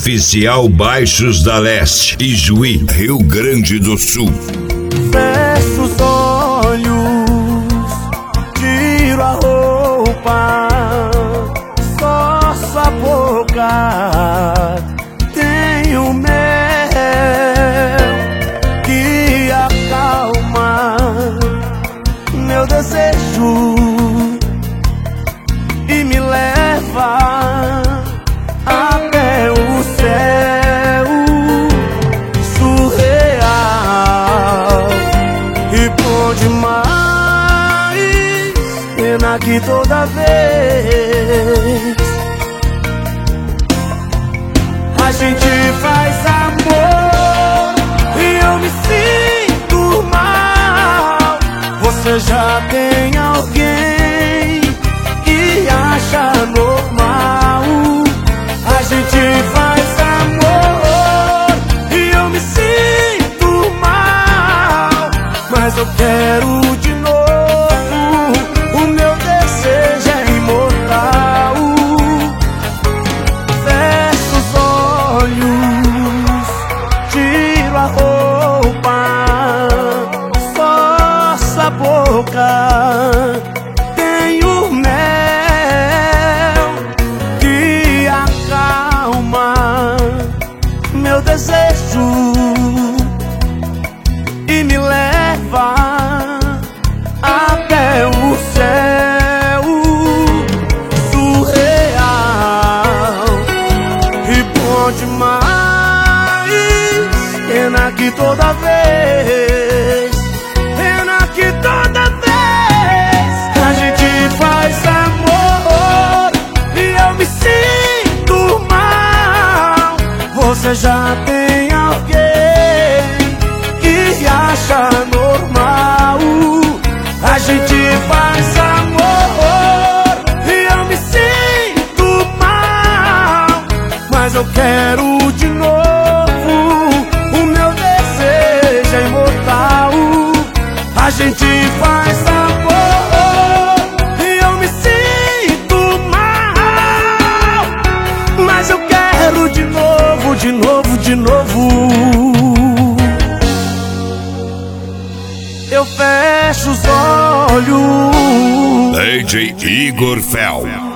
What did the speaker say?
Oficial Baixos da Leste, Ijuí, Rio Grande do Sul. Fecho os olhos, tiro a roupa, só sua boca tem o mel que acalma meu desejo e me leva até o céu surreal e bom demais. Pena que toda vez a gente faz amor e eu me sinto mal. Você já tem alguém que acha normal. A gente faz amor e eu me sinto mal, mas eu quero de novo. O meu desejo é imortal. Fecho os olhos, tiro a roupa, só essa boca tem o mel que acalma meu desejo e me leva até o céu surreal e bom demais. Pena que toda vez, pena que toda vez a gente faz amor e eu me sinto mal. Você já tem alguém que acha normal. A gente faz amor e eu me sinto mal, mas eu quero de novo. O meu desejo é imortal. A gente faz amor e eu me sinto mal, mas eu quero de novo, de novo, de novo. Eu fecho os olhos. DJ Igor Fel.